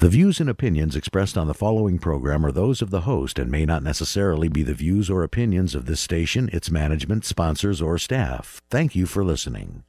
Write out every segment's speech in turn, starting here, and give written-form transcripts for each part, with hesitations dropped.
The views and opinions expressed on the following program are those of the host and may not necessarily be the views or opinions of this station, its management, sponsors, or staff. Thank you for listening.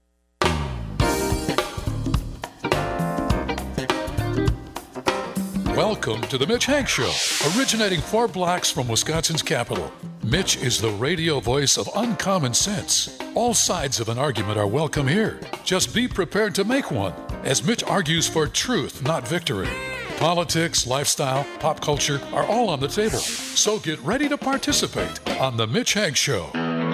Welcome to the Mitch Hank Show, originating 4 blocks from Wisconsin's capital. Mitch is the radio voice of uncommon sense. All sides of an argument are welcome here. Just be prepared to make one, as Mitch argues for truth, not victory. Politics, lifestyle, pop culture are all on the table. So get ready to participate on the Mitch Hank Show.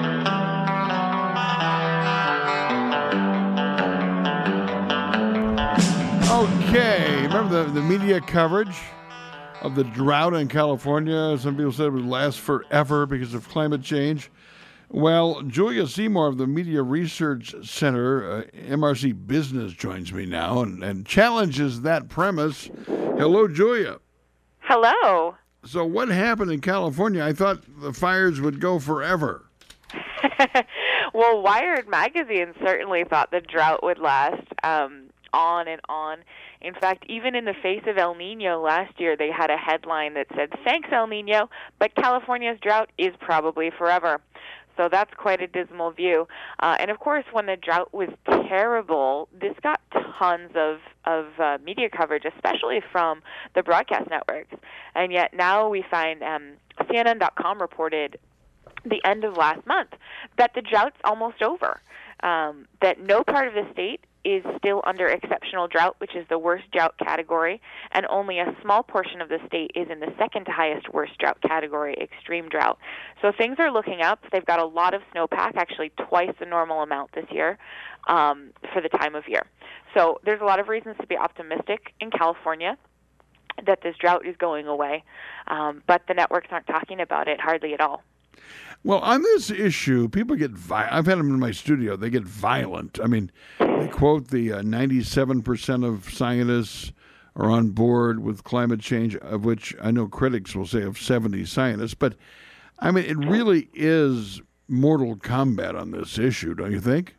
Okay, remember the media coverage of the drought in California? Some people said it would last forever because of climate change. Well, Julia Seymour of the Media Research Center, MRC Business, joins me now and challenges that premise. Hello, Julia. Hello. So what happened in California? I thought the fires would go forever. Well, Wired magazine certainly thought the drought would last on and on. In fact, even in the face of El Nino last year, they had a headline that said, "Thanks, El Nino, but California's drought is probably forever." So that's quite a dismal view. And of course, when the drought was terrible, this got tons of media coverage, especially from the broadcast networks. And yet now we find CNN.com reported the end of last month that the drought's almost over, that no part of the state is still under exceptional drought, which is the worst drought category, and only a small portion of the state is in the second to highest worst drought category, extreme drought. So things are looking up. They've got a lot of snowpack, actually twice the normal amount this year for the time of year. So there's a lot of reasons to be optimistic in California that this drought is going away, but the networks aren't talking about it hardly at all. Well, on this issue, people get I've had them in my studio. They get violent. I mean, they quote the 97% of scientists are on board with climate change, of which I know critics will say of 70 scientists. But, I mean, it really is mortal combat on this issue, don't you think?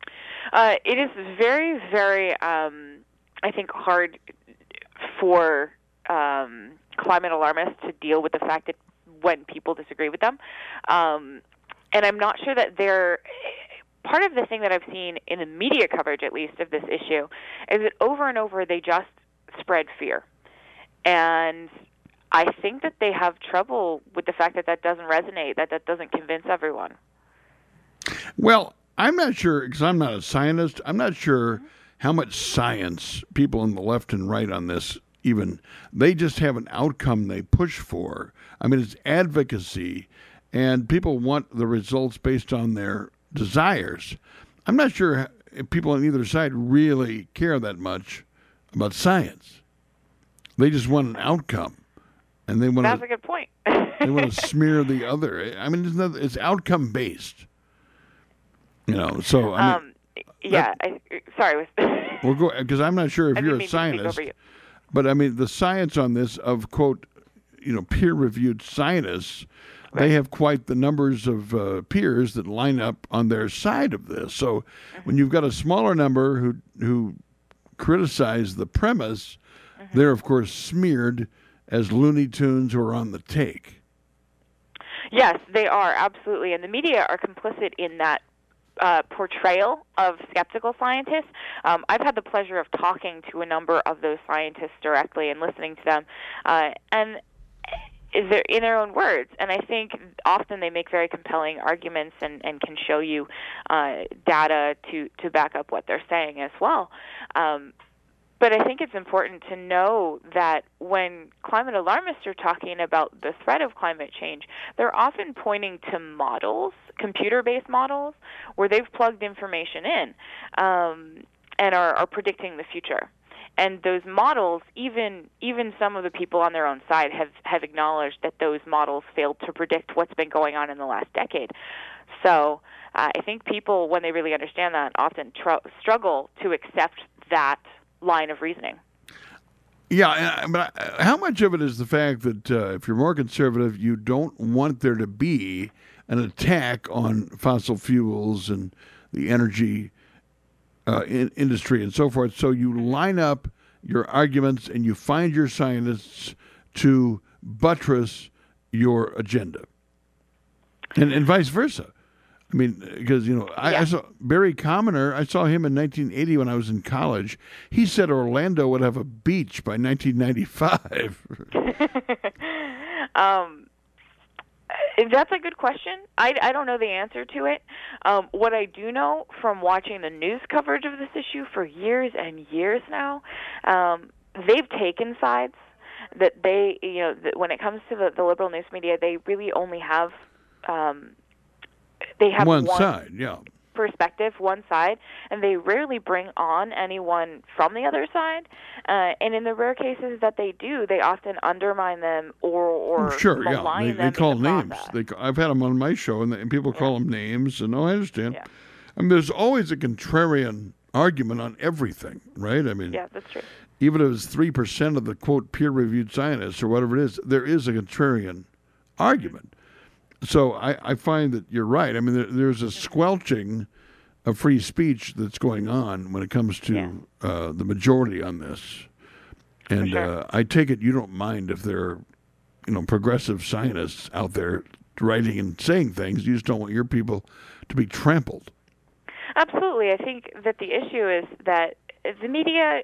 It is very, very, I think, hard for climate alarmists to deal with the fact that when people disagree with them. And I'm not sure that they're... Part of the thing that I've seen in the media coverage, at least, of this issue is that over and over they just spread fear. And I think that they have trouble with the fact that that doesn't resonate, that doesn't convince everyone. Well, I'm not sure, because I'm not a scientist, I'm not sure how much science people on the left and right on this even, they just have an outcome they push for. I mean, it's advocacy, and people want the results based on their desires. I'm not sure if people on either side really care that much about science. They just want an outcome, and they want That's a good point. they want to smear the other. I mean, it's outcome based. You know, so I mean, yeah. Sorry. We'll go because I'm not sure if you're a scientist. But, I mean, the science on this of, quote, peer-reviewed scientists, right. They have quite the numbers of peers that line up on their side of this. So when you've got a smaller number who criticize the premise, they're, of course, smeared as Looney Tunes who are on the take. Yes, they are, absolutely. And the media are complicit in that portrayal of skeptical scientists. I've had the pleasure of talking to a number of those scientists directly and listening to them, and they're in their own words. And I think often they make very compelling arguments and can show you data to back up what they're saying as well. But I think it's important to know that when climate alarmists are talking about the threat of climate change, they're often pointing to models, computer-based models, where they've plugged information in and are predicting the future. And those models, even some of the people on their own side have acknowledged that those models failed to predict what's been going on in the last decade. So I think people, when they really understand that, often struggle to accept that line of reasoning. Yeah, but how much of it is the fact that if you're more conservative, you don't want there to be an attack on fossil fuels and the energy industry and so forth, so you line up your arguments and you find your scientists to buttress your agenda, and vice versa. I mean, because, I saw Barry Commoner, I saw him in 1980 when I was in college. He said Orlando would have a beach by 1995. That's a good question. I don't know the answer to it. What I do know from watching the news coverage of this issue for years and years now, they've taken sides. That they, that when it comes to the liberal news media, they really only have they have one side, yeah. Perspective, one side, and they rarely bring on anyone from the other side. And in the rare cases that they do, they often undermine them or malign them. They call in the names. I've had them on my show, and people call them names. And I understand. Yeah. I mean, there's always a contrarian argument on everything, right? I mean, yeah, that's true. Even if it's 3% of the quote peer-reviewed scientists or whatever it is, there is a contrarian argument. So I find that you're right. I mean, there's a squelching of free speech that's going on when it comes to the majority on this. And sure. I take it you don't mind if there are, progressive scientists out there writing and saying things. You just don't want your people to be trampled. Absolutely. I think that the issue is that the media,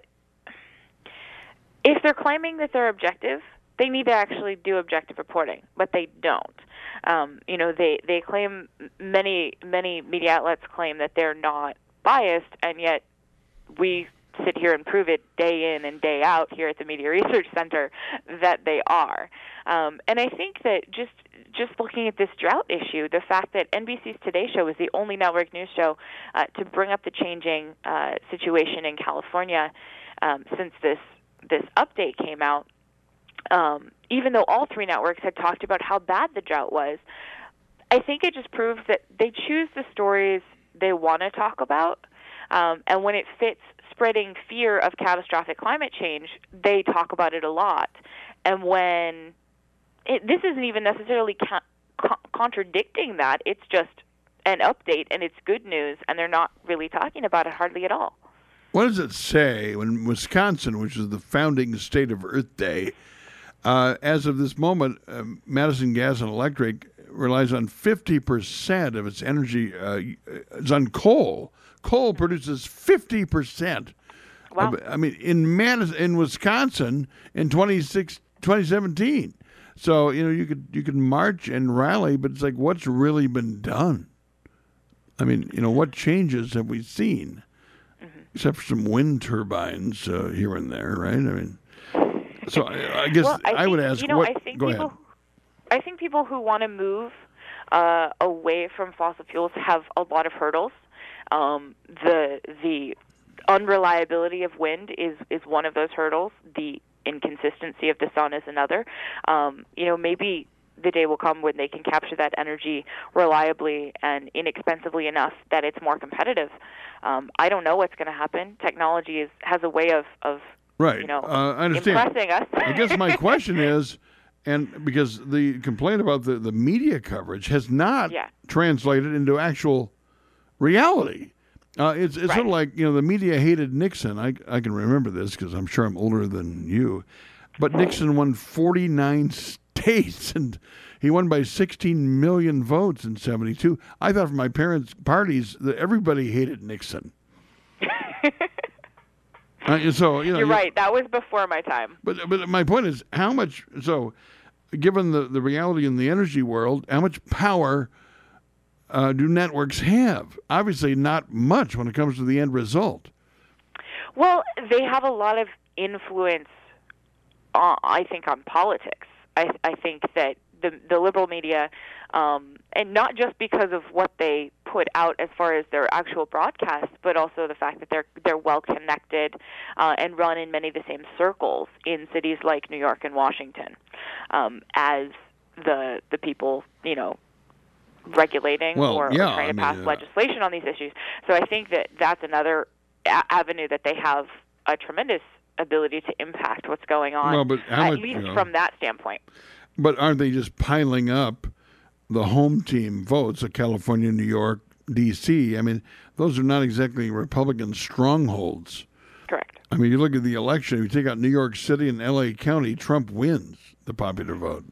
if they're claiming that they're objective, they need to actually do objective reporting, but they don't. They claim, many media outlets claim that they're not biased, and yet we sit here and prove it day in and day out here at the Media Research Center that they are. And I think that just looking at this drought issue, the fact that NBC's Today Show is the only network news show to bring up the changing situation in California since this update came out, even though all three networks had talked about how bad the drought was, I think it just proves that they choose the stories they want to talk about, and when it fits spreading fear of catastrophic climate change, they talk about it a lot. And when this isn't even necessarily contradicting that, it's just an update, and it's good news, and they're not really talking about it hardly at all. What does it say when Wisconsin, which is the founding state of Earth Day, as of this moment, Madison Gas and Electric relies on 50% of its energy is on coal. Coal produces 50%. Wow. In Wisconsin in 2017. So you could march and rally, but it's like, what's really been done? I mean, what changes have we seen? Mm-hmm. Except for some wind turbines here and there, right? I mean, so I guess I would ask, go ahead. I think people who want to move away from fossil fuels have a lot of hurdles. The unreliability of wind is one of those hurdles. The inconsistency of the sun is another. Maybe the day will come when they can capture that energy reliably and inexpensively enough that it's more competitive. I don't know what's going to happen. Technology has a way of right. I understand. Impressing us. I guess my question is, and because the complaint about the media coverage has not translated into actual reality. It's right. Sort of like, the media hated Nixon. I can remember this because I'm sure I'm older than you. But Nixon won 49 states, and he won by 16 million votes in 1972. I thought from my parents' parties that everybody hated Nixon. You're right. That was before my time. But my point is, how much? So, given the reality in the energy world, how much power do networks have? Obviously, not much when it comes to the end result. Well, they have a lot of influence, I think, on politics. I think that the liberal media, and not just because of what they put out as far as their actual broadcasts, but also the fact that they're well connected and run in many of the same circles in cities like New York and Washington, as the people regulating or trying to pass legislation on these issues. So I think that's another avenue that they have a tremendous ability to impact what's going on, at least from that standpoint. But aren't they just piling up the home team votes of California, New York, D.C.? I mean, those are not exactly Republican strongholds. Correct. I mean, you look at the election, if you take out New York City and L.A. County, Trump wins the popular vote.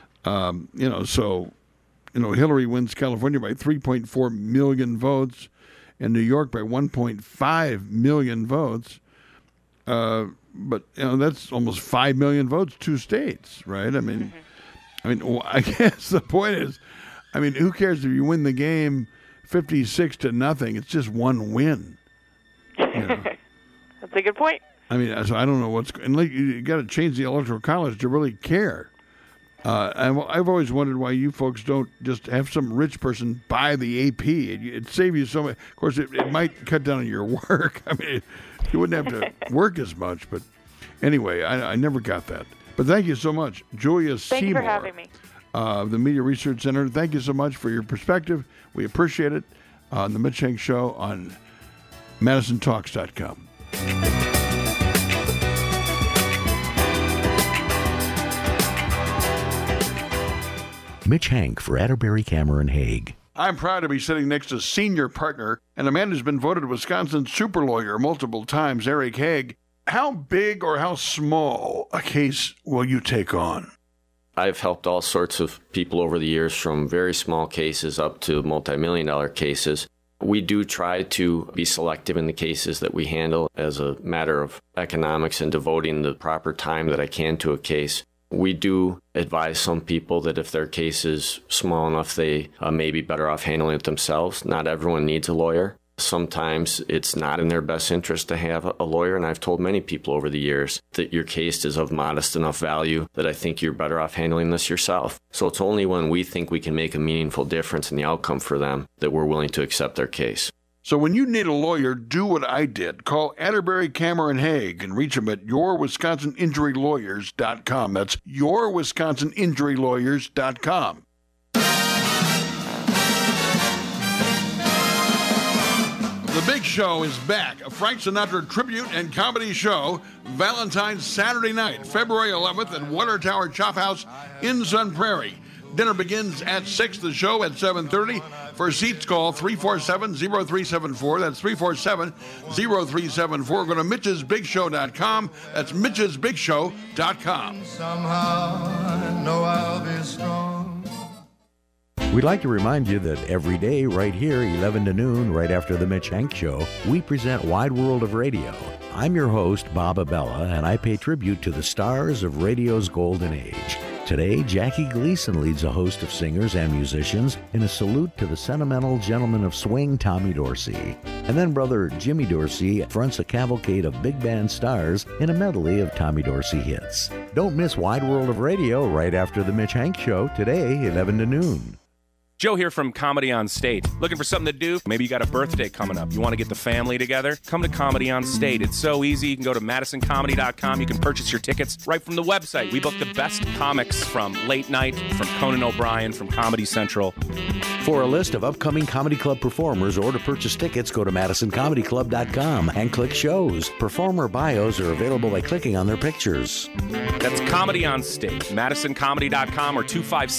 Hillary wins California by 3.4 million votes and New York by 1.5 million votes. But that's almost 5 million votes, 2 states, right? I mean, I guess the point is, who cares if you win the game 56-0? It's just one win. That's a good point. So I don't know you got to change the Electoral College to really care. I've always wondered why you folks don't just have some rich person buy the AP. It'd save you so much. Of course, it might cut down on your work. You wouldn't have to work as much. But anyway, I never got that. But thank you so much, Julia Seymour. Thank you for having me. The Media Research Center. Thank you so much for your perspective. We appreciate it. On the Mitch Hank Show on MadisonTalks.com. Mitch Hank for Atterbury, Cameron, Hague. I'm proud to be sitting next to senior partner and a man who's been voted Wisconsin's super lawyer multiple times, Eric Hague. How big or how small a case will you take on? I've helped all sorts of people over the years, from very small cases up to multi-million-dollar cases. We do try to be selective in the cases that we handle as a matter of economics and devoting the proper time that I can to a case. We do advise some people that if their case is small enough, they may be better off handling it themselves. Not everyone needs a lawyer. Sometimes it's not in their best interest to have a lawyer, and I've told many people over the years that your case is of modest enough value that I think you're better off handling this yourself. So it's only when we think we can make a meaningful difference in the outcome for them that we're willing to accept their case. So when you need a lawyer, do what I did. Call Atterbury, Cameron, Hague and reach them at yourwisconsininjurylawyers.com. That's yourwisconsininjurylawyers.com. The Big Show is back, a Frank Sinatra tribute and comedy show, Valentine's Saturday night, February 11th at Water Tower Chop House in Sun Prairie. Dinner begins at 6, the show at 7:30. For seats, call 347-0374. That's 347-0374. Go to Mitch'sBigShow.com. That's Mitch'sBigShow.com. Somehow I know I'll be strong. We'd like to remind you that every day, right here, 11 to noon, right after the Mitch Hank Show, we present Wide World of Radio. I'm your host, Bob Abella, and I pay tribute to the stars of radio's golden age. Today, Jackie Gleason leads a host of singers and musicians in a salute to the sentimental gentleman of swing, Tommy Dorsey. And then brother Jimmy Dorsey fronts a cavalcade of big band stars in a medley of Tommy Dorsey hits. Don't miss Wide World of Radio right after the Mitch Hank Show, today, 11 to noon. Joe here from Comedy on State. Looking for something to do? Maybe you got a birthday coming up. You want to get the family together? Come to Comedy on State. It's so easy. You can go to MadisonComedy.com. You can purchase your tickets right from the website. We book the best comics from Late Night, from Conan O'Brien, from Comedy Central. For a list of upcoming Comedy Club performers or to purchase tickets, go to MadisonComedyClub.com and click shows. Performer bios are available by clicking on their pictures. That's Comedy on State. MadisonComedy.com or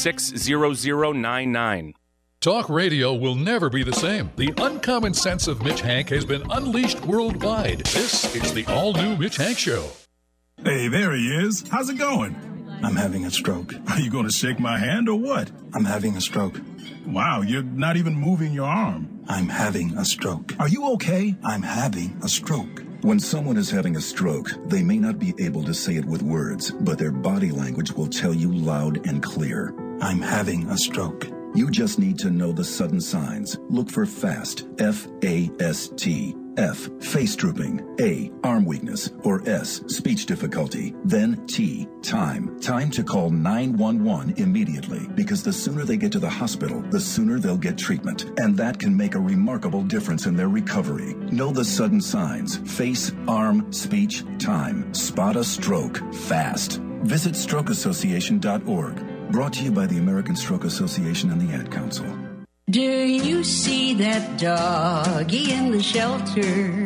256-0099. Talk radio will never be the same. The uncommon sense of Mitch Hank has been unleashed worldwide. This is the all-new Mitch Hank Show. Hey, there he is. How's it going? I'm having a stroke. Are you going to shake my hand or what? I'm having a stroke. Wow, you're not even moving your arm. I'm having a stroke. Are you okay? I'm having a stroke. When someone is having a stroke, they may not be able to say it with words, but their body language will tell you loud and clear. I'm having a stroke. You just need to know the sudden signs. Look for FAST, F-A-S-T. F, face drooping. A, arm weakness. Or S, speech difficulty. Then T, time. Time to call 911 immediately, because the sooner they get to the hospital, the sooner they'll get treatment. And that can make a remarkable difference in their recovery. Know the sudden signs. Face, arm, speech, time. Spot a stroke fast. Visit strokeassociation.org. Brought to you by the American Stroke Association and the Ad Council. Do you see that doggy in the shelter?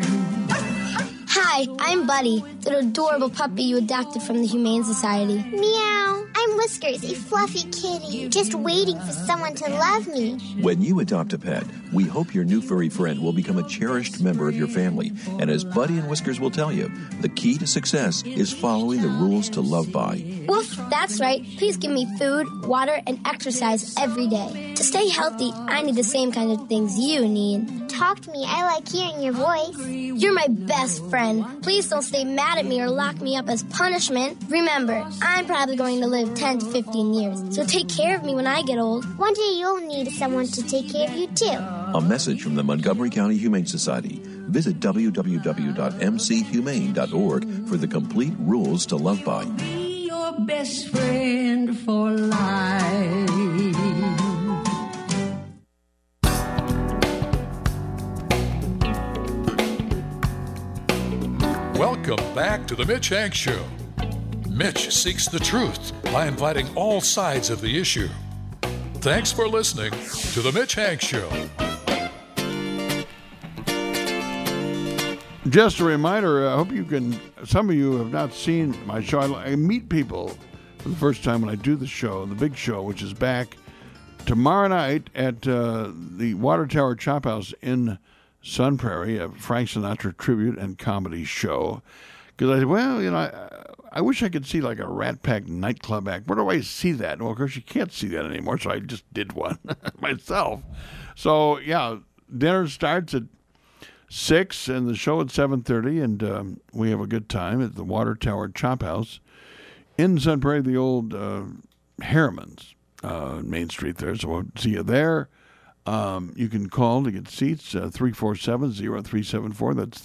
Hi, I'm Buddy, the adorable puppy you adopted from the Humane Society. Meow. I I'm Whiskers, a fluffy kitty, just waiting for someone to love me. When you adopt a pet, we hope your new furry friend will become a cherished member of your family. And as Buddy and Whiskers will tell you, the key to success is following the rules to love by. Woof, that's right. Please give me food, water, and exercise every day. To stay healthy, I need the same kind of things you need. Talk to me. I like hearing your voice. You're my best friend. Please don't stay mad at me or lock me up as punishment. Remember, I'm probably going to live 10 to 15 years, so take care of me when I get old. One day you'll need someone to take care of you, too. A message from the Montgomery County Humane Society. Visit www.mchumane.org for the complete rules to love by. Be your best friend for life. Welcome back to the Mitch Hanks Show. Mitch seeks the truth by inviting all sides of the issue. Thanks for listening to the Mitch Hanks Show. Just a reminder, I hope you can, some of you have not seen my show. I meet people for the first time when I do the show, the big show, which is back tomorrow night at the Water Tower Chop House in Sun Prairie, a Frank Sinatra tribute and comedy show. Because I said, well, you know, I wish I could see like a Rat Pack nightclub act. Where do I see that? Well, of course, you can't see that anymore, so I just did one myself. So, yeah, dinner starts at 6 and the show at 7:30, and we have a good time at the Water Tower Chop House in Sun Prairie, the old Harriman's Main Street there. So we'll see you there. You can call to get seats, 347-0374. That's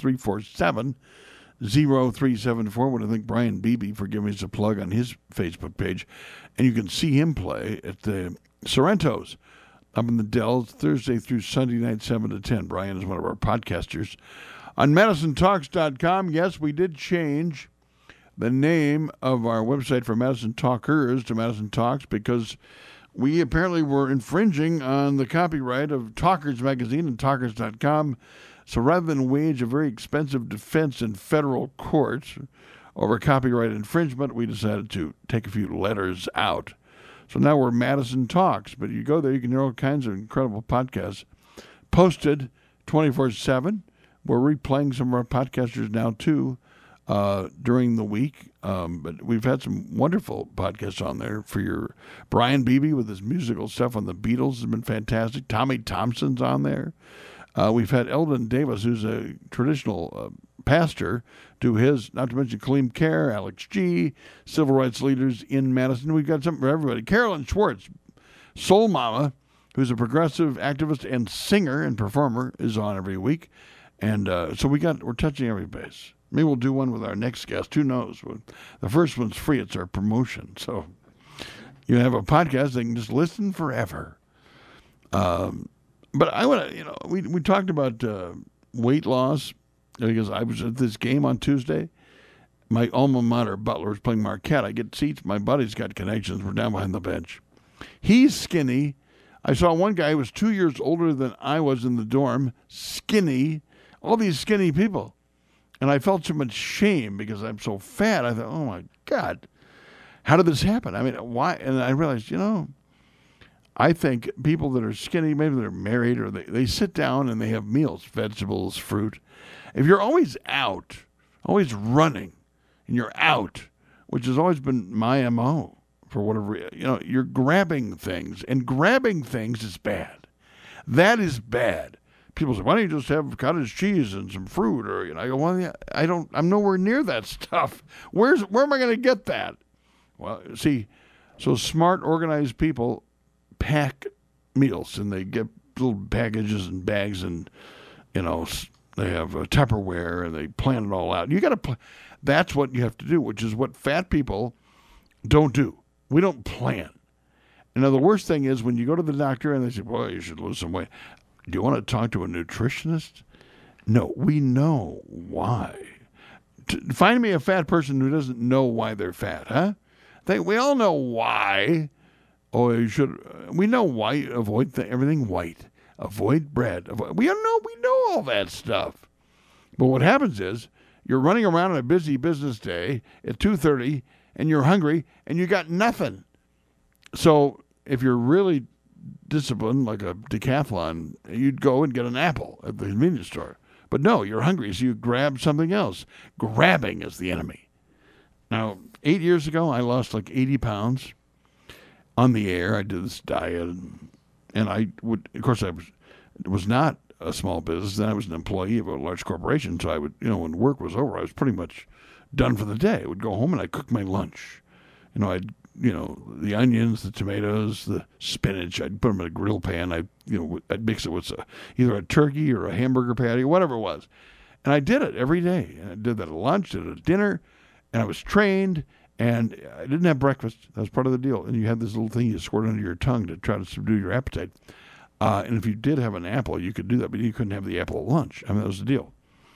347-0374. I want to thank Brian Beebe for giving us a plug on his Facebook page. And you can see him play at the Sorrento's up in the Dells Thursday through Sunday night, 7 to 10. Brian is one of our podcasters. On MadisonTalks.com, yes, we did change the name of our website from Madison Talkers to Madison Talks because we apparently were infringing on the copyright of Talkers magazine and Talkers.com. So rather than wage a very expensive defense in federal courts over copyright infringement, we decided to take a few letters out. So now we're Madison Talks. But you go there, you can hear all kinds of incredible podcasts posted 24/7. We're replaying some of our podcasters now, too, during the week. But we've had some wonderful podcasts on there for your Brian Beebe with his musical stuff on the Beatles has been fantastic. Tommy Thompson's on there. We've had Eldon Davis, who's a traditional pastor, do his, not to mention Kaleem Kerr, Alex G., civil rights leaders in Madison. We've got something for everybody. Carolyn Schwartz, Soul Mama, who's a progressive activist and singer and performer, is on every week. And so we're touching every base. Maybe we'll do one with our next guest. Who knows? The first one's free. It's our promotion. So you have a podcast that can just listen forever. But I want to, we talked about weight loss because I was at this game on Tuesday. My alma mater, Butler, was playing Marquette. I get seats. My buddy's got connections. We're down behind the bench. He's skinny. I saw one guy who was 2 years older than I was in the dorm, skinny. All these skinny people. And I felt so much shame because I'm so fat. I thought, oh, my God, how did this happen? I mean, why? And I realized, I think people that are skinny, maybe they're married or they sit down and they have meals, vegetables, fruit. If you're always out, always running, and you're out, which has always been my MO for whatever, you're grabbing things, and grabbing things is bad. That is bad. People say, why don't you just have cottage cheese and some fruit? Or, I go, well, yeah, I'm nowhere near that stuff. Where am I going to get that? Well, see, so smart, organized people pack meals, and they get little packages and bags, and they have Tupperware, and they plan it all out. You got to that's what you have to do, which is what fat people don't do. We don't plan. Now, the worst thing is when you go to the doctor and they say, boy, you should lose some weight. Do you want to talk to a nutritionist? No, we know why. Find me a fat person who doesn't know why they're fat, huh? We all know why. Oh, we know why. Avoid everything white. Avoid bread. We know all that stuff. But what happens is you're running around on a busy business day at 2:30 and you're hungry and you got nothing. So if you're really disciplined, like a decathlon, you'd go and get an apple at the convenience store. But no, you're hungry, so you grab something else. Grabbing is the enemy. Now, 8 years ago, I lost like 80 pounds on the air. I did this diet, and I would, of course, I was not a small business. Then I was an employee of a large corporation, so I would, when work was over, I was pretty much done for the day. I would go home and I'd cook my lunch. The onions, the tomatoes, the spinach, I'd put them in a grill pan. I'd mix it with either a turkey or a hamburger patty, or whatever it was. And I did it every day. And I did that at lunch, did it at dinner, and I was trained, and I didn't have breakfast. That was part of the deal. And you had this little thing you squirt under your tongue to try to subdue your appetite. And if you did have an apple, you could do that, but you couldn't have the apple at lunch. I mean, that was the deal.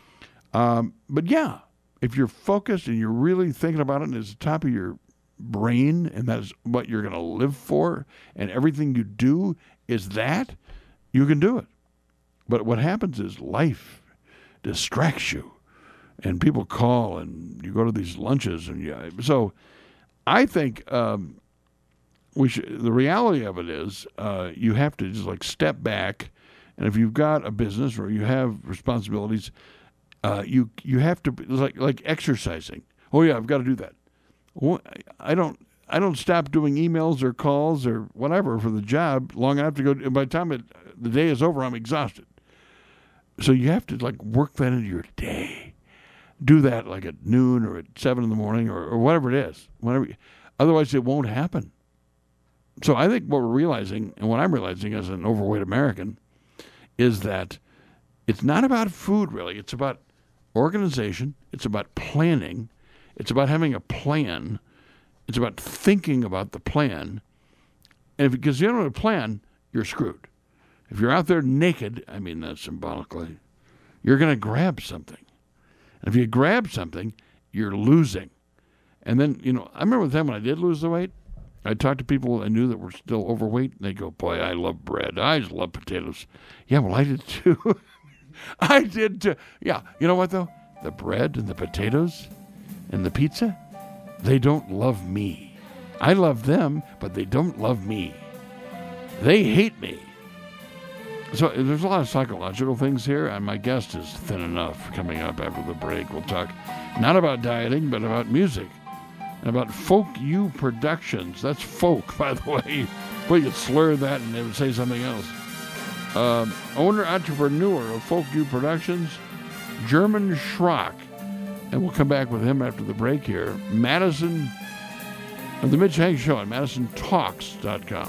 But yeah, if you're focused and you're really thinking about it and it's the top of your brain and that's what you're going to live for and everything you do is that, you can do it. But what happens is life distracts you and people call and you go to these lunches so I think the reality of it is you have to just like step back, and if you've got a business or you have responsibilities, you have to, like exercising. Oh yeah, I've got to do that. Well, I don't stop doing emails or calls or whatever for the job long enough to go. By the time the day is over, I'm exhausted. So you have to like work that into your day. Do that like at noon or at 7 a.m. or whatever it is. Otherwise, it won't happen. So I think what we're realizing, and what I'm realizing as an overweight American, is that it's not about food really. It's about organization. It's about planning. It's about having a plan. It's about thinking about the plan. And because you don't have a plan, you're screwed. If you're out there naked, I mean that symbolically, you're going to grab something. And if you grab something, you're losing. And then, I remember the time when I did lose the weight, I talked to people I knew that were still overweight, and they go, boy, I love bread. I just love potatoes. Yeah, well, I did too. I did too. Yeah, you know what, though? The bread and the potatoes and the pizza, they don't love me. I love them, but they don't love me. They hate me. So there's a lot of psychological things here, and my guest is Thin Enough coming up after the break. We'll talk not about dieting, but about music and about Folk U Productions. That's folk, by the way. Well, you'd slur that and they would say something else. Owner-entrepreneur of Folk U Productions, German Schrock. And we'll come back with him after the break here. Madison, The Mitch Hank Show on MadisonTalks.com.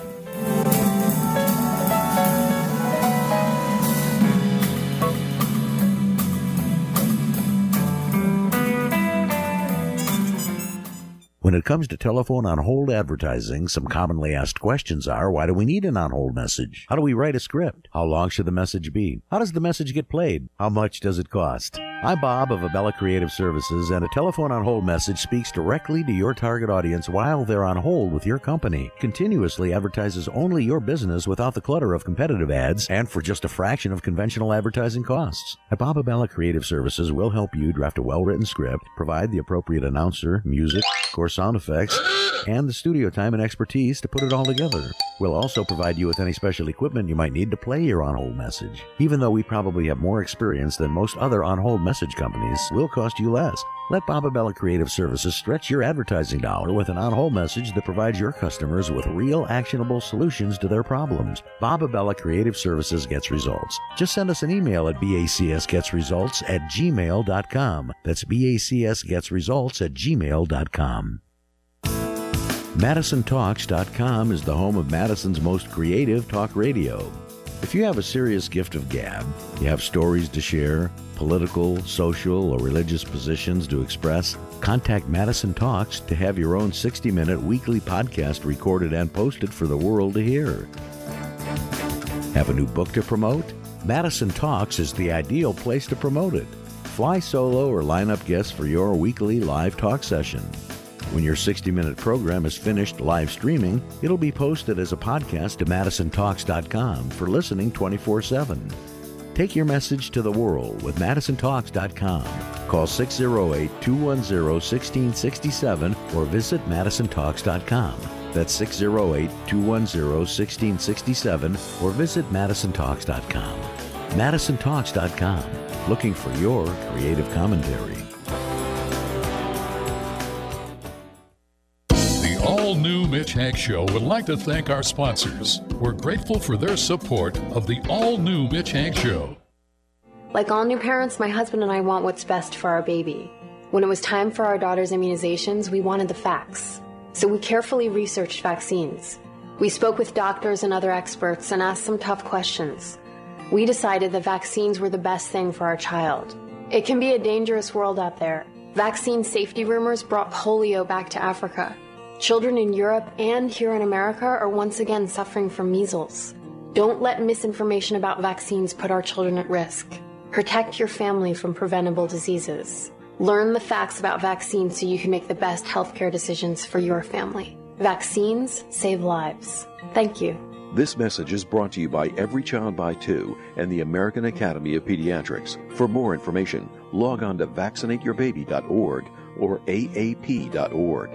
When it comes to telephone on-hold advertising, some commonly asked questions are, why do we need an on-hold message? How do we write a script? How long should the message be? How does the message get played? How much does it cost? I'm Bob of Abella Creative Services, and a telephone on-hold message speaks directly to your target audience while they're on hold with your company. Continuously advertises only your business without the clutter of competitive ads and for just a fraction of conventional advertising costs. At Bob Abella Creative Services, we'll help you draft a well-written script, provide the appropriate announcer, music, of course, sound effects, and the studio time and expertise to put it all together. We'll also provide you with any special equipment you might need to play your on-hold message. Even though we probably have more experience than most other on-hold message companies, we'll cost you less. Let Bob Abella Creative Services stretch your advertising dollar with an on-hold message that provides your customers with real, actionable solutions to their problems. Bob Abella Creative Services gets results. Just send us an email at bacsgetsresults@gmail.com. That's bacsgetsresults@gmail.com. MadisonTalks.com is the home of Madison's most creative talk radio. If you have a serious gift of gab, you have stories to share, political, social, or religious positions to express, contact Madison Talks to have your own 60-minute weekly podcast recorded and posted for the world to hear. Have a new book to promote? Madison Talks is the ideal place to promote it. Fly solo or line up guests for your weekly live talk session. When your 60-minute program is finished live streaming, it'll be posted as a podcast to MadisonTalks.com for listening 24/7. Take your message to the world with MadisonTalks.com. Call 608-210-1667 or visit MadisonTalks.com. That's 608-210-1667 or visit MadisonTalks.com. MadisonTalks.com, looking for your creative commentary. The all-new Mitch Hank Show would like to thank our sponsors. We're grateful for their support of the all-new Mitch Hank Show. Like all new parents, my husband and I want what's best for our baby. When it was time for our daughter's immunizations, we wanted the facts. So we carefully researched vaccines. We spoke with doctors and other experts and asked some tough questions. We decided that vaccines were the best thing for our child. It can be a dangerous world out there. Vaccine safety rumors brought polio back to Africa. Children in Europe and here in America are once again suffering from measles. Don't let misinformation about vaccines put our children at risk. Protect your family from preventable diseases. Learn the facts about vaccines so you can make the best healthcare decisions for your family. Vaccines save lives. Thank you. This message is brought to you by Every Child by Two and the American Academy of Pediatrics. For more information, log on to vaccinateyourbaby.org or aap.org.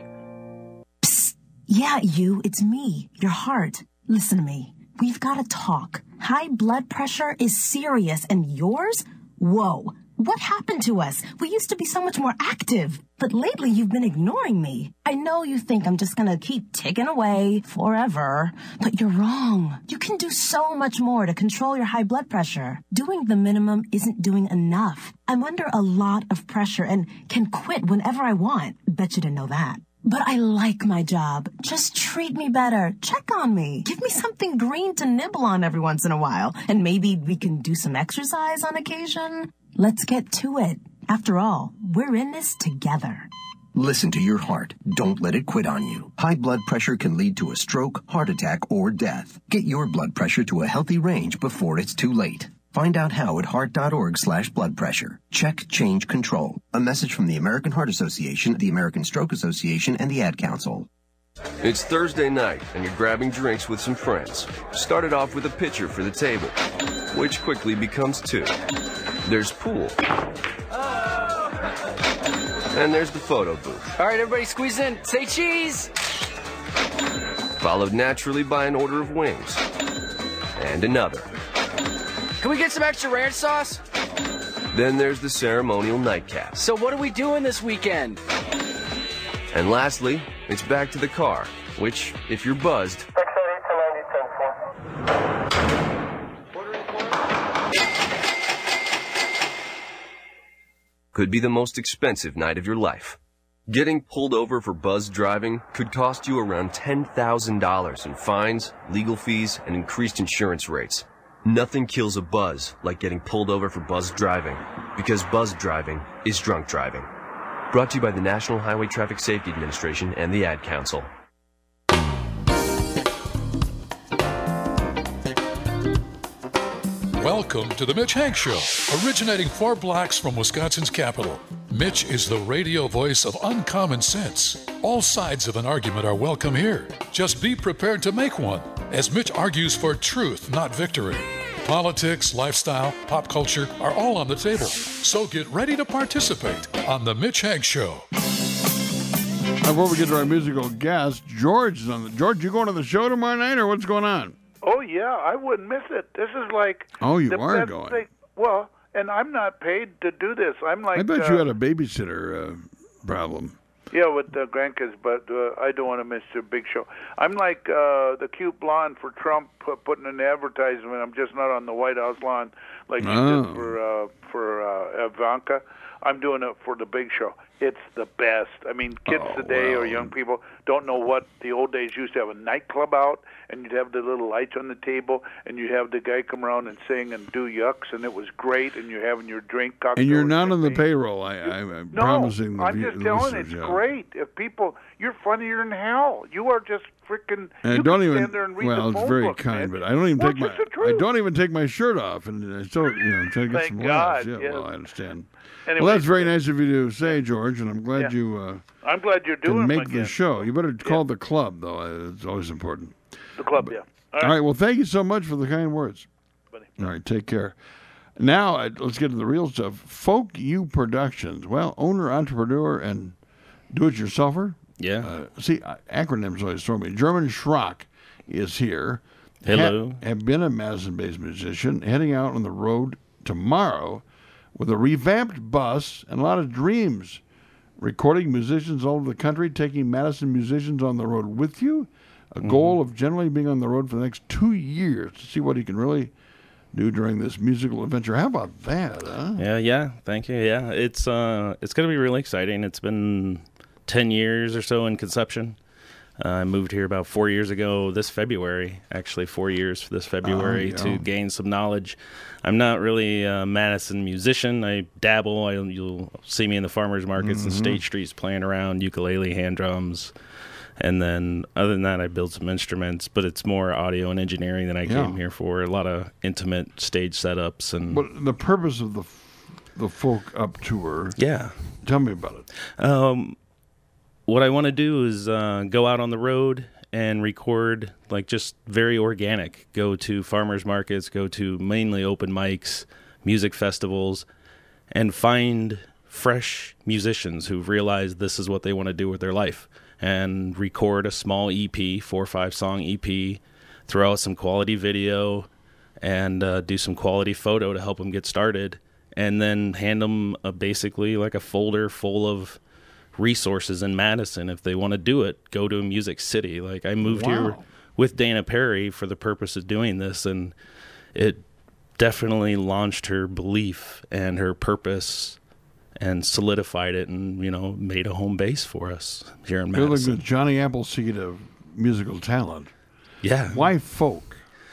Psst. Yeah, it's me, your heart. Listen to me. We've got to talk. High blood pressure is serious, and yours? Whoa. What happened to us? We used to be so much more active, but lately you've been ignoring me. I know you think I'm just gonna keep ticking away forever, but you're wrong. You can do so much more to control your high blood pressure. Doing the minimum isn't doing enough. I'm under a lot of pressure and can quit whenever I want. Bet you didn't know that. But I like my job. Just treat me better. Check on me. Give me something green to nibble on every once in a while. And maybe we can do some exercise on occasion. Let's get to it. After all, we're in this together. Listen to your heart. Don't let it quit on you. High blood pressure can lead to a stroke, heart attack, or death. Get your blood pressure to a healthy range before it's too late. Find out how at heart.org/blood pressure. Check, change, control. A message from the American Heart Association, the American Stroke Association, and the Ad Council. It's Thursday night, and you're grabbing drinks with some friends. Started off with a pitcher for the table, which quickly becomes two. There's pool. And there's the photo booth. All right, everybody squeeze in. Say cheese! Followed naturally by an order of wings. And another. Can we get some extra ranch sauce? Then there's the ceremonial nightcap. So what are we doing this weekend? And lastly, it's back to the car, which, if you're buzzed, could be the most expensive night of your life. Getting pulled over for buzz driving could cost you around $10,000 in fines, legal fees, and increased insurance rates. Nothing kills a buzz like getting pulled over for buzz driving, because buzz driving is drunk driving. Brought to you by the National Highway Traffic Safety Administration and the Ad Council. Welcome to the Mitch Hank Show, originating 4 blocks from Wisconsin's capital. Mitch is the radio voice of uncommon sense. All sides of an argument are welcome here. Just be prepared to make one, as Mitch argues for truth, not victory. Politics, lifestyle, pop culture are all on the table. So get ready to participate on the Mitch Hank Show. Before we get to our musical guest, George is on the. George, you going to the show tomorrow night, or what's going on? Oh, yeah, I wouldn't miss it. This is like... Oh, you the are best going. thing. Well, and I'm not paid to do this. I'm like... I bet you had a babysitter problem. Yeah, with the grandkids, but I don't want to miss the big show. I'm like the cute blonde for Trump putting an advertisement. I'm just not on the White House lawn like he did for Ivanka. I'm doing it for the big show. It's the best. I mean, kids today or young people don't know what the old days used to have a nightclub out, and you'd have the little lights on the table, and you'd have the guy come around and sing and do yucks, and it was great, and you're having your drink cocktail. And you're not on the payroll. I'm promising the I'm just telling you, it's great. If people, you're funnier than hell. You are just freaking. You don't can even. stand there and read Well, the it's phone very book, kind, man. but I don't even Well, take my. it's the truth. I don't even take my shirt off, and I still, try to get Thank some God, laughs. Yeah, yes. well, I understand. Anyway, Well, that's very nice of you to say, George, and I'm glad you. I'm glad you're doing can them make again. the show. You better call the club, though. It's always important. The club, yeah. All right. Well, thank you so much for the kind words. All right. Take care. Now, let's get to the real stuff. Folk U Productions. Well, owner, entrepreneur, and do-it-yourselfer. Yeah. Acronyms always throw me. German Schrock is here. Hello. Have been a Madison-based musician, heading out on the road tomorrow with a revamped bus and a lot of dreams. Recording musicians all over the country, taking Madison musicians on the road with you. A goal of generally being on the road for the next 2 years to see what he can really do during this musical adventure. How about that, huh? Yeah. Thank you. Yeah, it's going to be really exciting. It's been 10 years or so in conception. I moved here about 4 years ago this February, actually 4 years this February, to gain some knowledge. I'm not really a Madison musician. I dabble. You'll see me in the farmers markets and State Streets playing around, ukulele, hand drums. And then other than that, I build some instruments, but it's more audio and engineering than I came here for. A lot of intimate stage setups. And But the purpose of the Folk Up Tour, tell me about it. What I want to do is go out on the road and record, like, just very organic. Go to farmers markets, go to mainly open mics, music festivals, and find fresh musicians who've realized this is what they want to do with their life, and record a small EP, 4 or 5 song EP, throw out some quality video, and do some quality photo to help them get started, and then hand them basically like a folder full of resources in Madison. If they want to do it, go to a music city. Like, I moved here with Dana Perry for the purpose of doing this, and it definitely launched her belief and her purpose and solidified it, and, you know, made a home base for us here in Madison. You're like the Johnny Appleseed of musical talent. Yeah. Why folk?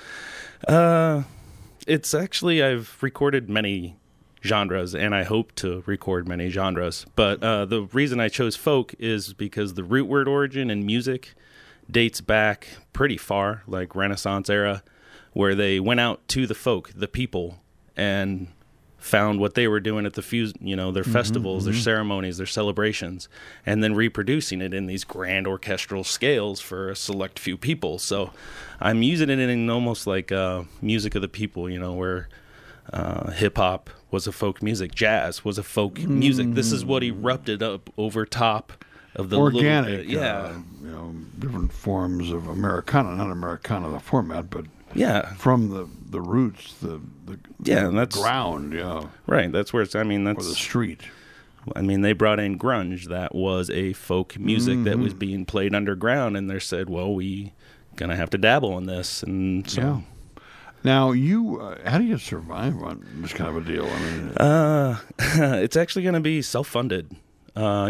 It's actually, I've recorded many genres, and I hope to record many genres. But the reason I chose folk is because the root word origin in music dates back pretty far, like Renaissance era, where they went out to the folk, the people, and found what they were doing at the their festivals, their ceremonies, their celebrations, and then reproducing it in these grand orchestral scales for a select few people. So I'm using it in almost like music of the people, you know, where hip-hop was a folk music, jazz was a folk music. This is what erupted up over top of the organic, little different forms of Americana, not Americana the format, but from the roots, the that's ground, right. That's where it's. I mean, that's or the street. I mean, they brought in grunge. That was a folk music that was being played underground, and they said, "Well, we gonna have to dabble in this," and so. Now, how do you survive on this kind of a deal? I mean, it's actually going to be self-funded. I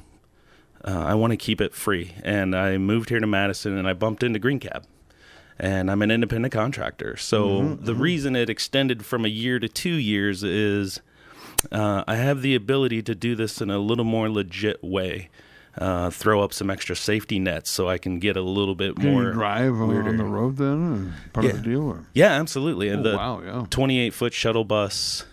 want to keep it free, and I moved here to Madison, and I bumped into Green Cab, and I'm an independent contractor. So the reason it extended from a year to 2 years is I have the ability to do this in a little more legit way. Throw up some extra safety nets so I can get a little bit more. Can you drive on the road then? Part of the deal? Or? Yeah, absolutely. And the 28-foot shuttle bus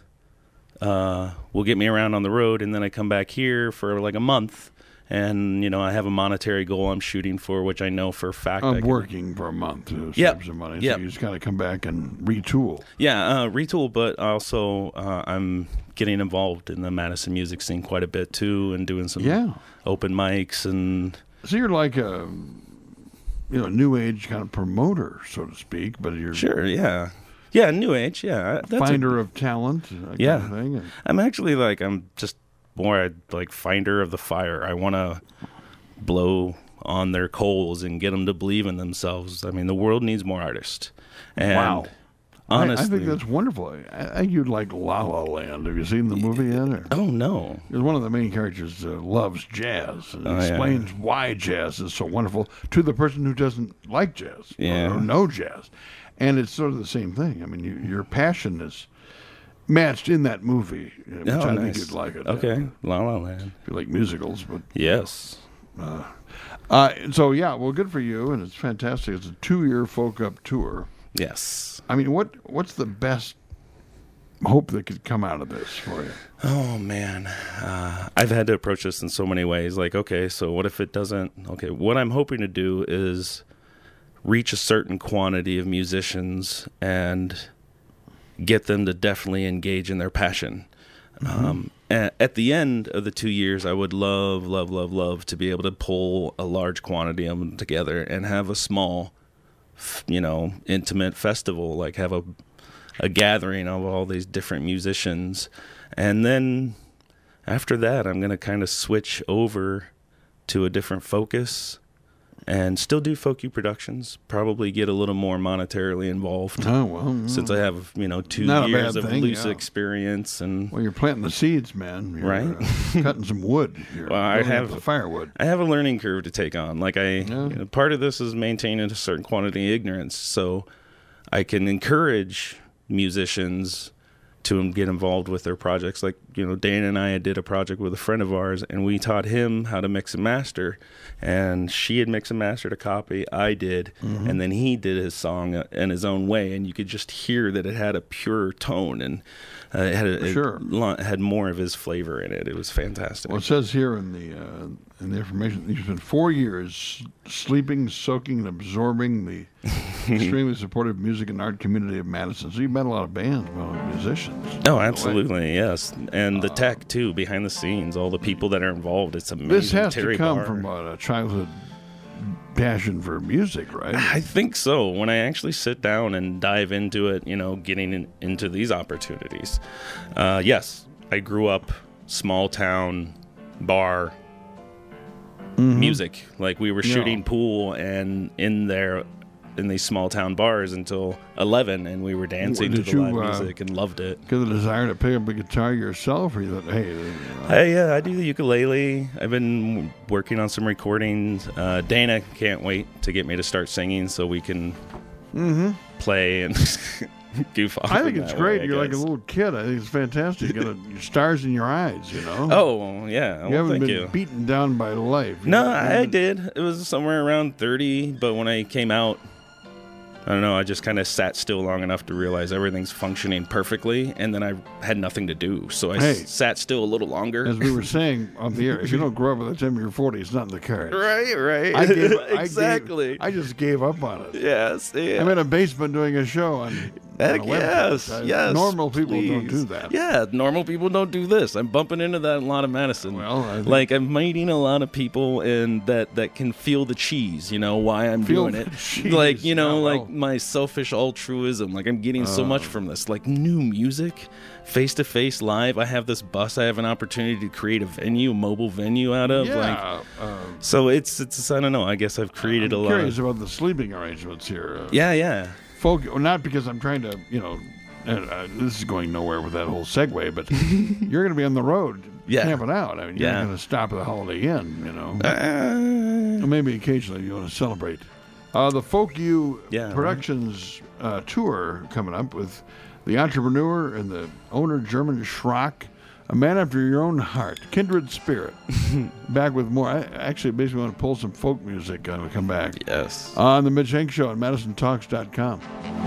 will get me around on the road, and then I come back here for like a month, and, you know, I have a monetary goal I'm shooting for, which I know for a fact I'm working for a month to save some money, so you just got to come back and retool. Yeah, retool, but also I'm getting involved in the Madison music scene quite a bit, too, and doing some open mics. And so you're like a new age kind of promoter, so to speak, but you're... Sure, yeah. Yeah, new age, yeah. Finder of talent, kind of thing. I'm actually I'm just more like finder of the fire. I want to blow on their coals and get them to believe in themselves. I mean, the world needs more artists. And honestly, I think that's wonderful. I think you'd like La La Land. Have you seen the movie yet? Or? Oh, no. Because one of the main characters loves jazz and explains why jazz is so wonderful to the person who doesn't like jazz or know jazz. And it's sort of the same thing. I mean, your passion is matched in that movie, which I think you'd like it. Okay, La La Land. If you like musicals, but yes. So well, good for you, and it's fantastic. It's a 2-year Folk Up tour. Yes. I mean, what's the best hope that could come out of this for you? Oh man, I've had to approach this in so many ways. Like, okay, so what if it doesn't? Okay, what I'm hoping to do is reach a certain quantity of musicians and get them to definitely engage in their passion. At the end of the 2 years, I would love to be able to pull a large quantity of them together and have a small, intimate festival, like have a gathering of all these different musicians. And then after that, I'm going to kind of switch over to a different focus and still do folk productions, probably get a little more monetarily involved. Oh, well. Since I have, 2 Not a years bad of thing, loose yeah. experience. Well, you're planting the seeds, man. You're, right? Cutting some wood. You're I have the firewood. I have a learning curve to take on. Like part of this is maintaining a certain quantity of ignorance, so I can encourage musicians to get involved with their projects. Like, Dana and I did a project with a friend of ours, and we taught him how to mix and master. And she had mixed and mastered a copy, I did, and then he did his song in his own way. And you could just hear that it had a pure tone, and it had more of his flavor in it. It was fantastic. Well, it says here in the information, you spent 4 years sleeping, soaking, and absorbing the extremely supportive music and art community of Madison. So you've met a lot of bands, musicians. Oh, absolutely, yes. And the tech, too, behind the scenes, all the people that are involved. It's amazing. This has Terry to come Barr. from a childhood passion for music, right? I think so. When I actually sit down and dive into it, getting into these opportunities. Yes, I grew up small town bar music. Like we were shooting pool and in these small town bars until 11, and we were dancing to the live music and loved it. Get the desire to pick up a guitar yourself, or you thought, I do the ukulele. I've been working on some recordings. Dana can't wait to get me to start singing so we can play and goof off. I think it's great. You're like a little kid. I think it's fantastic. You got stars in your eyes, Oh, yeah. You haven't been beaten down by life. No, I did. It was somewhere around 30, but when I came out, I don't know, I just kind of sat still long enough to realize everything's functioning perfectly, and then I had nothing to do, so I sat still a little longer. As we were saying on the air, if you don't grow up by the time you're 40, it's not in the cards. Right. Exactly. I just gave up on it. Yes. Yeah. I'm in a basement doing a show on Heck yes. Normal people don't do that. Yeah, normal people don't do this. I'm bumping into that in a lot of Madison. Well, I'm meeting a lot of people and that can feel the cheese, why I'm doing it. Cheese. My selfish altruism. Like I'm getting so much from this. Like new music, face-to-face live. I have this bus I have an opportunity to create a mobile venue out of. Yeah. So it's I don't know. I guess I've created a lot. I'm curious about the sleeping arrangements here. Yeah. Folk, not because I'm trying to, this is going nowhere with that whole segue, but you're going to be on the road camping out. I mean, you're not going to stop at the Holiday Inn, Maybe occasionally you want to celebrate. The Folk U Productions tour coming up with the entrepreneur and the owner, German Schrock, a man after your own heart, kindred spirit. Back with more. I actually basically want to pull some folk music when we come back. Yes. On the Mitch Hank Show at MadisonTalks.com.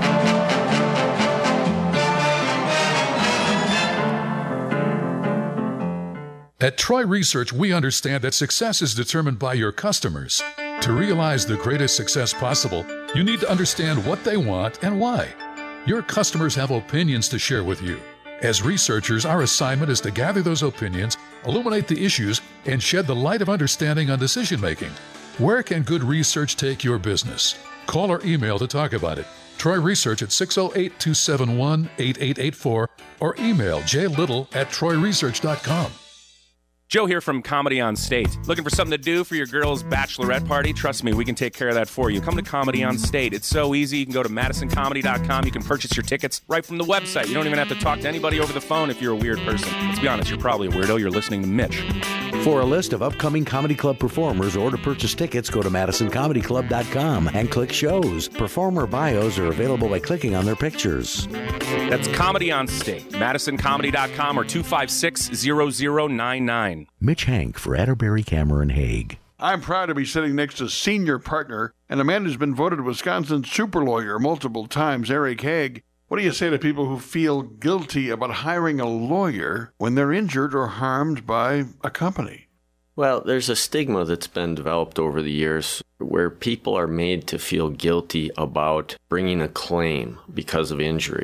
At Troy Research, we understand that success is determined by your customers. To realize the greatest success possible, you need to understand what they want and why. Your customers have opinions to share with you. As researchers, our assignment is to gather those opinions, illuminate the issues, and shed the light of understanding on decision-making. Where can good research take your business? Call or email to talk about it. Troy Research at 608-271-8884 or email jlittle@troyresearch.com. Joe here from Comedy on State. Looking for something to do for your girl's bachelorette party? Trust me, we can take care of that for you. Come to Comedy on State. It's so easy. You can go to MadisonComedy.com. You can purchase your tickets right from the website. You don't even have to talk to anybody over the phone if you're a weird person. Let's be honest, you're probably a weirdo. You're listening to Mitch. For a list of upcoming comedy club performers or to purchase tickets, go to MadisonComedyClub.com and click shows. Performer bios are available by clicking on their pictures. That's Comedy on State. MadisonComedy.com or 256-0099. Mitch Hank for Atterbury, Cameron, Hague. I'm proud to be sitting next to senior partner and a man who's been voted Wisconsin's super lawyer multiple times, Eric Hague. What do you say to people who feel guilty about hiring a lawyer when they're injured or harmed by a company? Well, there's a stigma that's been developed over the years where people are made to feel guilty about bringing a claim because of injuries.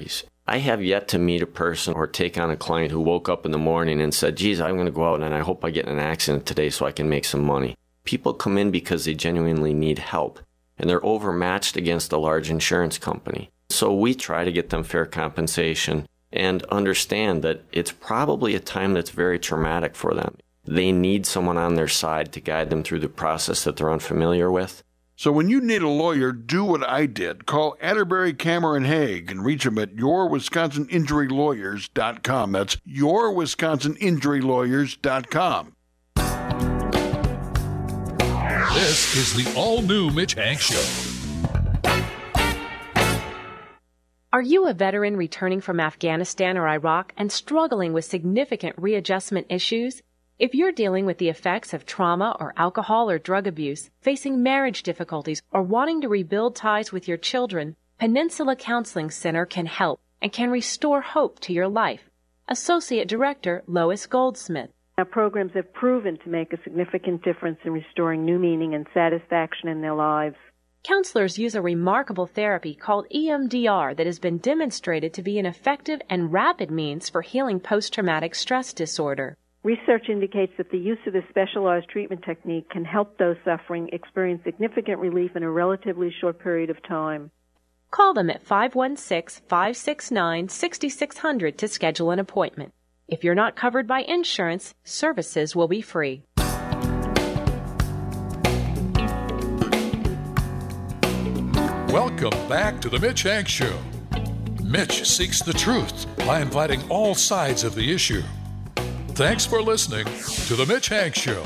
I have yet to meet a person or take on a client who woke up in the morning and said, geez, I'm going to go out and I hope I get in an accident today so I can make some money. People come in because they genuinely need help, and they're overmatched against a large insurance company. So we try to get them fair compensation and understand that it's probably a time that's very traumatic for them. They need someone on their side to guide them through the process that they're unfamiliar with. So when you need a lawyer, do what I did. Call Atterbury, Cameron, Haig and reach them at yourwisconsininjurylawyers.com. That's yourwisconsininjurylawyers.com. This is the all-new Mitch Hank Show. Are you a veteran returning from Afghanistan or Iraq and struggling with significant readjustment issues? If you're dealing with the effects of trauma or alcohol or drug abuse, facing marriage difficulties, or wanting to rebuild ties with your children, Peninsula Counseling Center can help and can restore hope to your life. Associate Director Lois Goldsmith. Our programs have proven to make a significant difference in restoring new meaning and satisfaction in their lives. Counselors use a remarkable therapy called EMDR that has been demonstrated to be an effective and rapid means for healing post-traumatic stress disorder. Research indicates that the use of this specialized treatment technique can help those suffering experience significant relief in a relatively short period of time. Call them at 516-569-6600 to schedule an appointment. If you're not covered by insurance, services will be free. Welcome back to the Mitch Hank Show. Mitch seeks the truth by inviting all sides of the issue. Thanks for listening to the Mitch Hank Show.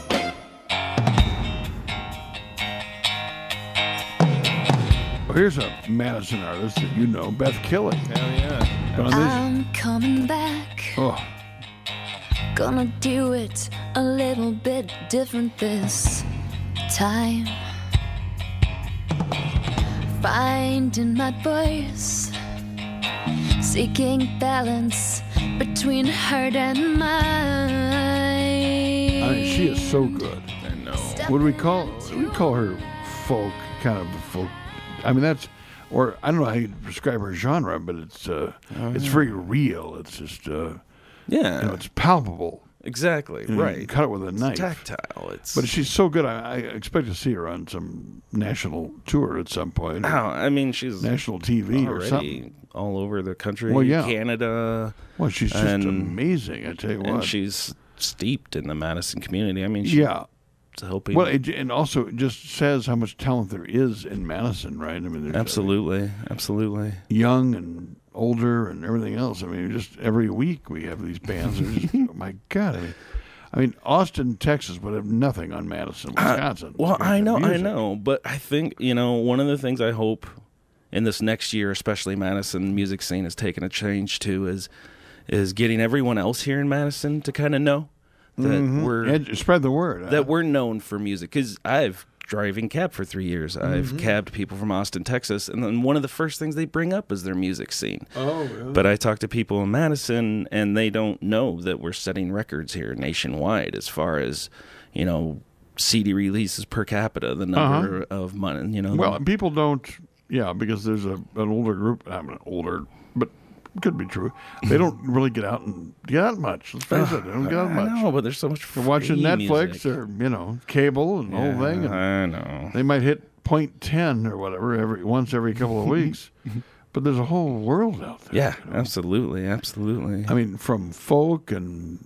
Well, here's a Madison artist that you know, Beth Kelly. Hell yeah. I'm coming back. Oh. Gonna do it a little bit different this time. Finding my voice, seeking balance between hurt and mine. I mean, she is so good. I know. What do we call her? Folk, kind of folk. I mean, that's, or I don't know how you describe her genre, but it's very real. It's just it's palpable. Exactly, right. You cut it with a knife. It's tactile. But she's so good. I expect to see her on some national tour at some point. Oh, I mean, she's national TV or something. All over the country. Well, yeah. Canada. Well, she's just amazing. I tell you what. And she's steeped in the Madison community. I mean, she's helping. Well, and also it just says how much talent there is in Madison, right? I mean, absolutely. Young and older and everything else. I mean, just every week we have these bands. Just, oh my God! I mean, Austin, Texas would have nothing on Madison, Wisconsin. Well, I know, but I think one of the things I hope in this next year, especially Madison music scene, is taking a change to is getting everyone else here in Madison to kind of know that we're spread the word that we're known for music. Because I've driving cab for 3 years. I've cabbed people from Austin, Texas, and then one of the first things they bring up is their music scene. Oh, really? But I talk to people in Madison, and they don't know that we're setting records here nationwide as far as, CD releases per capita, the number of money. Well, people don't, because there's an older group. I'm not older, but it could be true. They don't really get out much. Let's face it, they don't get out much. I know, but there's so much free They're watching Netflix music. or cable and the whole thing. And I know. They might hit .10 or whatever once every couple of weeks, but there's a whole world out there. Yeah, absolutely. I mean, from folk and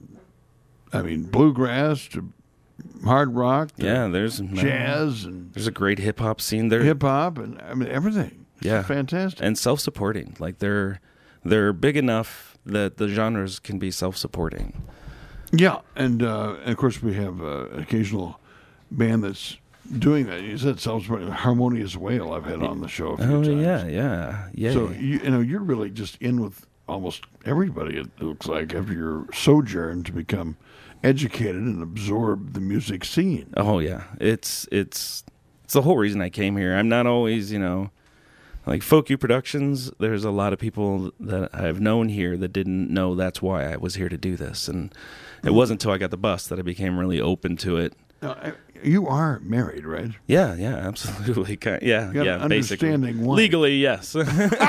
bluegrass to hard rock. To there's jazz and there's a great hip hop scene there. Hip hop and everything. It's fantastic and self-supporting. Like they're big enough that the genres can be self-supporting. Yeah, and of course we have an occasional band that's doing that. You said self-supporting. Harmonious Whale I've had on the show a few times. Yeah. So you're really just in with almost everybody. It looks like after your sojourn to become educated and absorb the music scene. Oh yeah, it's the whole reason I came here. I'm not always like Folk U Productions, there's a lot of people that I've known here that didn't know that's why I was here to do this. And it wasn't until I got the bus that I became really open to it. you are married, right? Yeah, absolutely. Yeah, You got an understanding basically. wife. Legally, yes. So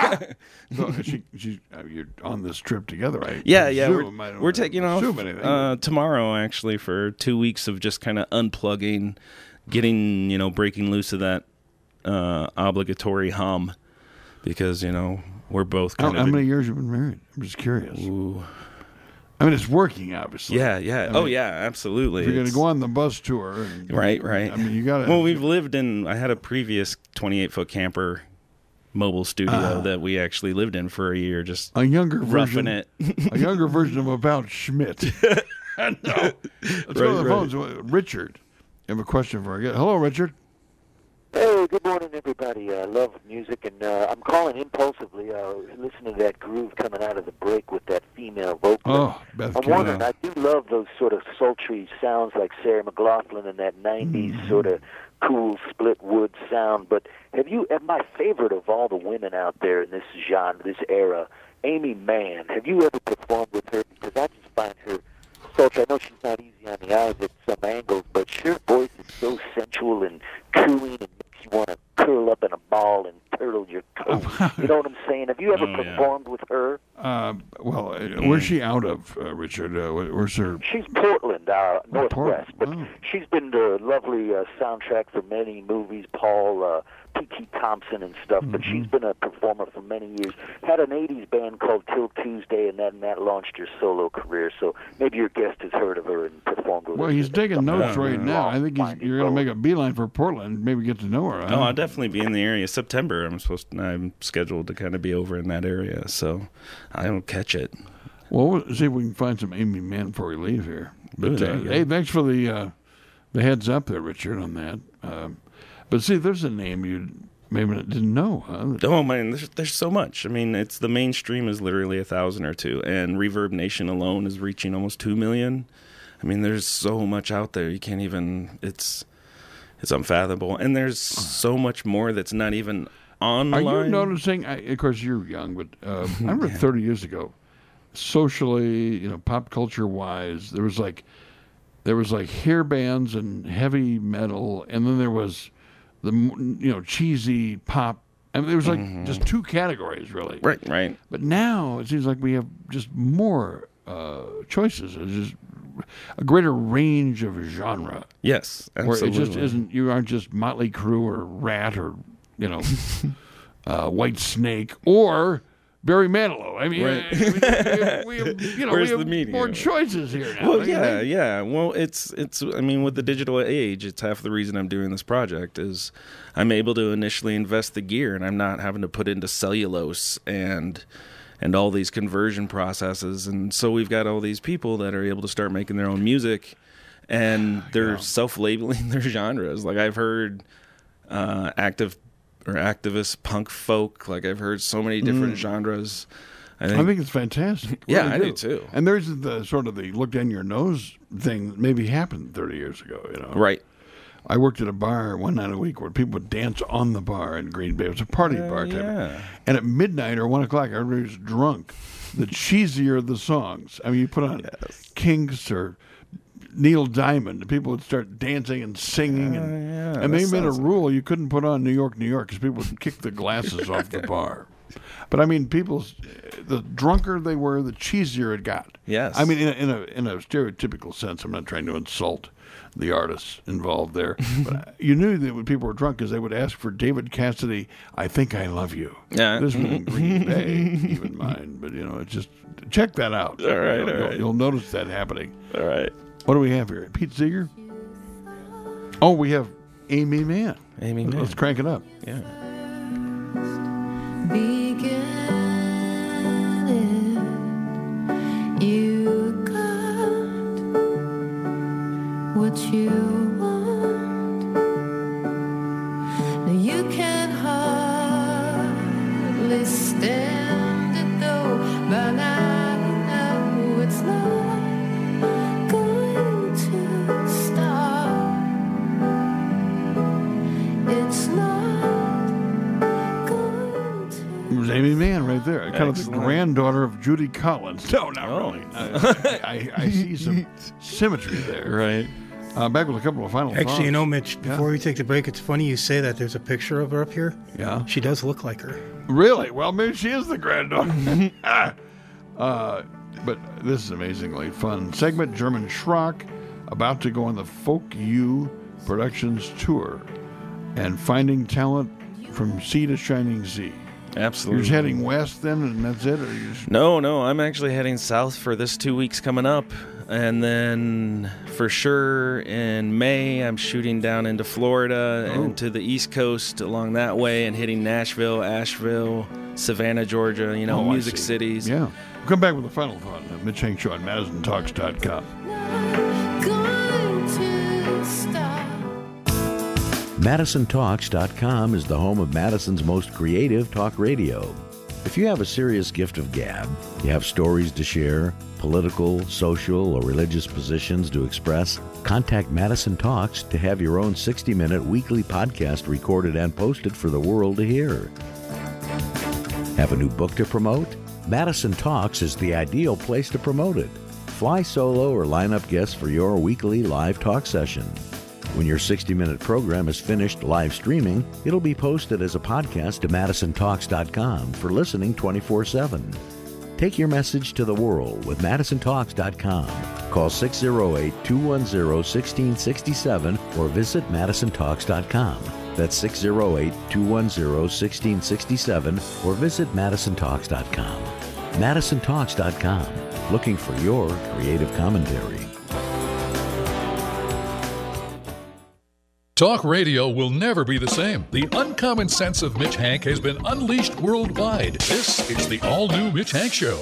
you're on this trip together, right? Yeah. We're taking off tomorrow, actually, for 2 weeks of just kind of unplugging, getting, breaking loose of that obligatory hum, because, we're both kind of... How many years have you been married? I'm just curious. Ooh. I mean, it's working, obviously. Yeah. I mean, Absolutely. If you're going to go on the bus tour. Right. I mean, you got to... Well, we've lived in... I had a previous 28-foot camper mobile studio that we actually lived in for a year, just a younger roughing version, it. A younger version of About Schmidt. No. Let's go to the phones. Richard, I have a question for you. Hello, Richard. Hey, good morning, everybody. I love music, and I'm calling impulsively. Listening to that groove coming out of the break with that female vocalist. Oh, Beth I'm wondering, I do love those sort of sultry sounds like Sarah McLachlan and that 90s sort of cool split wood sound. But and my favorite of all the women out there in this genre, this era, Amy Mann, have you ever performed with her? Because I just find her sultry. I know she's not easy on the eyes at some angles, but her voice is so sensual and cooing and makes you want to curl up in a ball and turtle your coat. You know what I'm saying? Have you ever performed with her? Where's she out of, Richard? Where's her? She's Portland, Northwest, but she's been the lovely soundtrack for many movies, Paul, P.T. Thompson and stuff, but she's been a performer for many years. Had an 80s band called Till Tuesday, and that launched her solo career, so maybe your guest has heard of her and performed with her. Well, he's taking notes right now. I think you're going to make a beeline for Portland, maybe get to know her. Oh, I'll definitely be in the area. September, I'm scheduled to kind of be over in that area, so I don't catch it. Well, we'll see if we can find some Amy Mann before we leave here. But, Ooh, hey, thanks for the heads up there, Richard, on that. But see, there's a name you maybe didn't know, huh? Oh, man, there's so much. I mean, it's the mainstream is literally 1,000 or 2, and Reverb Nation alone is reaching almost 2 million. I mean, there's so much out there. You can't even, it's unfathomable. And there's so much more that's not even online. Are you noticing, of course, you're young, but I remember 30 years ago, socially, pop culture-wise, there was like hair bands and heavy metal, and then there was the cheesy pop. I mean, there was like just two categories, really. Right. But now it seems like we have just more choices. It's just a greater range of genre. Yes, absolutely. Where it just isn't. You aren't just Motley Crue or Rat or White Snake or Barry Manilow. I mean, we have more choices here now. Well, yeah. Well, it's. I mean, with the digital age, it's half the reason I'm doing this project is I'm able to initially invest the gear, and I'm not having to put into cellulose and all these conversion processes. And so we've got all these people that are able to start making their own music, and they're self-labeling their genres. Like I've heard activist punk folk. Like I've heard so many different genres. I think it's fantastic. Yeah, I do too. And there's the sort of the look down your nose thing that maybe happened 30 years ago. Right. I worked at a bar one night a week where people would dance on the bar in Green Bay. It was a party bar type. Yeah. And at midnight or 1 o'clock, everybody was drunk. The cheesier the songs. I mean, you put on Kinks or Neil Diamond, and people would start dancing and singing. And they made a rule you couldn't put on New York, New York, because people would kick the glasses off the bar. But I mean, the drunker they were, the cheesier it got. Yes. I mean, in a stereotypical sense. I'm not trying to insult the artists involved there. But you knew that when people were drunk because they would ask for David Cassidy, I Think I Love You. Yeah. This was in Green Bay, even mine. But, it's just, check that out. All right. You'll notice that happening. All right. What do we have here? Pete Seeger? Oh, we have Amy Mann. Amy Mann. Let's crank it up. Yeah. You got what you want. Now you can hardly stand it though. By now you know it's not going to stop. It's not going to. It was Amy Mann right there. Kind of the granddaughter of Judy Collins. No, not really. I see some symmetry there. Right. Back with a couple of final thoughts. Actually, you know, Mitch, before we take the break, it's funny you say that. There's a picture of her up here. Yeah. She does look like her. Really? Well, maybe she is the granddaughter. But this is amazingly fun. Segment German Schrock about to go on the Folk U Productions tour and finding talent from sea to shining sea. Absolutely. You're just heading west then, and that's it? Or you just... No, I'm actually heading south for this 2 weeks coming up. And then for sure in May, I'm shooting down into Florida and to the East Coast along that way and hitting Nashville, Asheville, Savannah, Georgia, music cities. Yeah. We'll come back with the final thought. Mitch Hank Show on MadisonTalks.com. MadisonTalks.com is the home of Madison's most creative talk radio. If you have a serious gift of gab, you have stories to share, political, social, or religious positions to express, contact Madison Talks to have your own 60-minute weekly podcast recorded and posted for the world to hear. Have a new book to promote? Madison Talks is the ideal place to promote it. Fly solo or line up guests for your weekly live talk session. When your 60-minute program is finished live streaming, it'll be posted as a podcast to MadisonTalks.com for listening 24/7. Take your message to the world with MadisonTalks.com. Call 608-210-1667 or visit MadisonTalks.com. That's 608-210-1667 or visit MadisonTalks.com. MadisonTalks.com. Looking for your creative commentary. Talk radio will never be the same. The uncommon sense of Mitch Hank has been unleashed worldwide. This is the all-new Mitch Hank Show.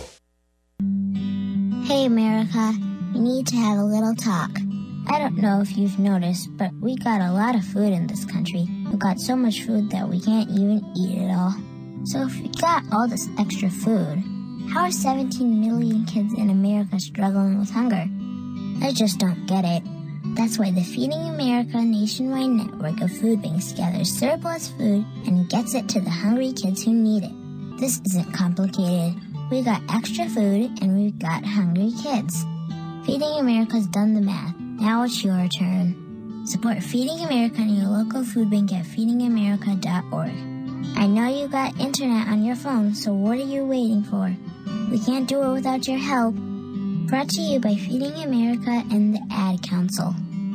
Hey, America. We need to have a little talk. I don't know if you've noticed, but we got a lot of food in this country. We've got so much food that we can't even eat it all. So if we got all this extra food, how are 17 million kids in America struggling with hunger? I just don't get it. That's why the Feeding America nationwide network of food banks gathers surplus food and gets it to the hungry kids who need it. This isn't complicated. We got extra food and we've got hungry kids. Feeding America's done the math. Now it's your turn. Support Feeding America and your local food bank at feedingamerica.org. I know you got internet on your phone, so what are you waiting for? We can't do it without your help. Brought to you by Feeding America and the Ad Council.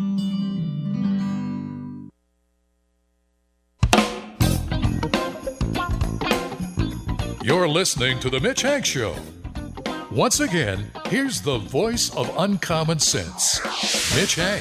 You're listening to The Mitch Hank Show. Once again, here's the voice of uncommon sense, Mitch Hank.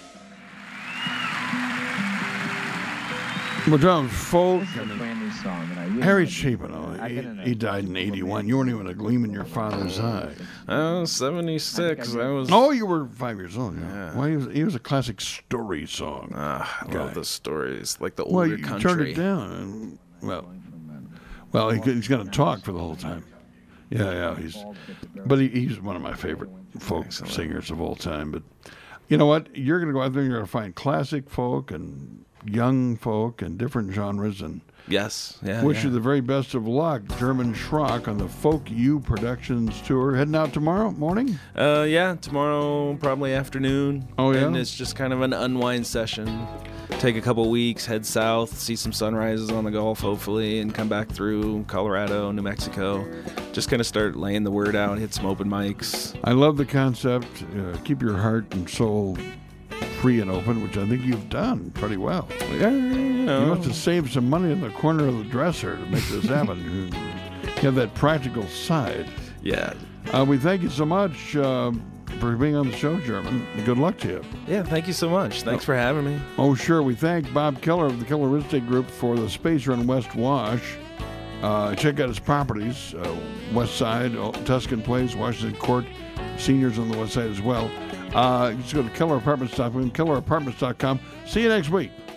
We're talking folk. Harry Chapin, he died in 81. You weren't even a gleam in your father's eye. I was 76. Oh, you were 5 years old. Yeah. Well, he was a classic story song. I love the stories, like the older you country. Turned it down. Well, he's going to talk for the whole time. Yeah. He's one of my favorite folk singers of all time. But you know what? You're going to go out there and you're going to find classic folk and young folk and different genres. And yes, wish you the very best of luck. German Schrock on the Folk U Productions tour. Heading out tomorrow morning? Tomorrow probably afternoon. Oh, yeah? And it's just kind of an unwind session. Take a couple weeks, head south, see some sunrises on the Gulf, hopefully, and come back through Colorado, New Mexico. Just kind of start laying the word out, hit some open mics. I love the concept. Keep your heart and soul free and open, which I think you've done pretty well. Yeah, You must have saved some money in the corner of the dresser to make this happen. You have that practical side. Yeah. We thank you so much for being on the show, German. Good luck to you. Yeah, thank you so much. Thanks for having me. Oh, sure. We thank Bob Keller of the Keller Real Estate Group for the space here in West Wash. Check out his properties, West Side, Tuscan Place, Washington Court, seniors on the West Side as well. Just go to kellerapartments.com, kellerapartments.com. See you next week.